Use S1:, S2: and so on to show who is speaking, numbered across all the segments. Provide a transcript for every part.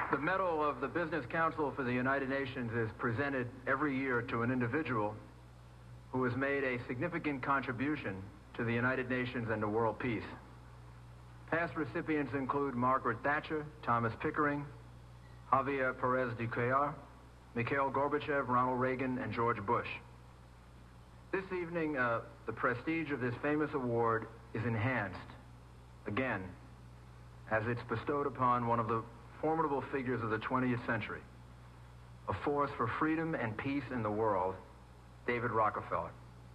S1: The Medal of the Business Council for the United Nations is presented every year to an individual who has made a significant contribution to the United Nations and to world peace. Past recipients include Margaret Thatcher, Thomas Pickering, Javier Perez de Cuellar, Mikhail Gorbachev, Ronald Reagan, and George Bush. This evening, the prestige of this famous award is enhanced, again, as it's bestowed upon one of the formidable figures of the 20th century, a force for freedom and peace in the world, David Rockefeller.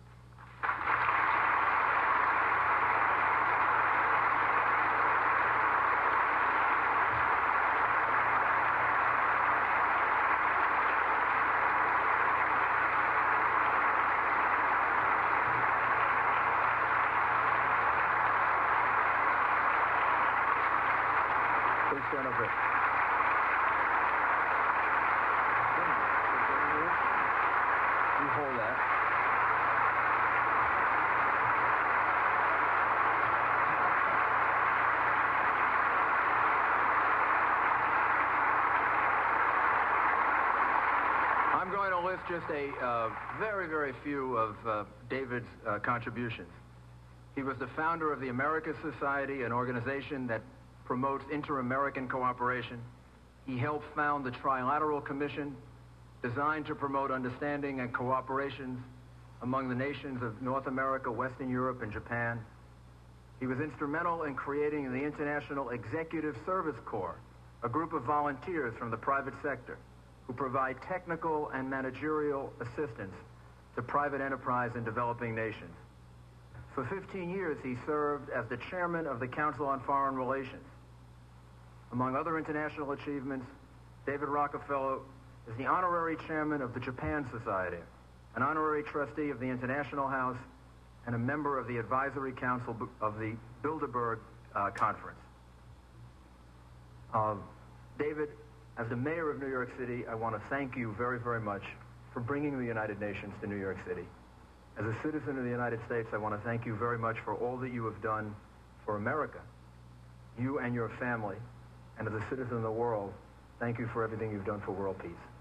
S1: Please stand up here. You hold that. I'm going to list just a very, very few of David's contributions. He was the founder of the America Society, an organization that promotes inter-American cooperation. He helped found the Trilateral Commission, designed to promote understanding and cooperation among the nations of North America, Western Europe, and Japan. He was instrumental in creating the International Executive Service Corps, a group of volunteers from the private sector who provide technical and managerial assistance to private enterprise in developing nations. For 15 years, he served as the chairman of the Council on Foreign Relations. Among other international achievements, David Rockefeller is the honorary chairman of the Japan Society, an honorary trustee of the International House, and a member of the Advisory Council of the Bilderberg Conference. David, as the mayor of New York City, I want to thank you very, very much for bringing the United Nations to New York City. As a citizen of the United States, I want to thank you very much for all that you have done for America, you and your family. And as a citizen of the world, thank you for everything you've done for world peace.